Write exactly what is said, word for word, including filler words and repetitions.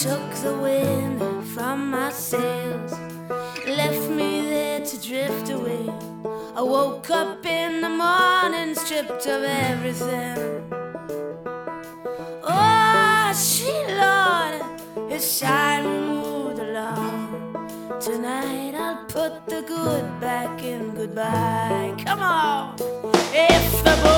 took the wind from my sails, left me there to drift away. I woke up in the morning stripped of everything. Oh, sweet Lord, it's time we moved along. Tonight I'll put the good back in goodbye. Come on, if the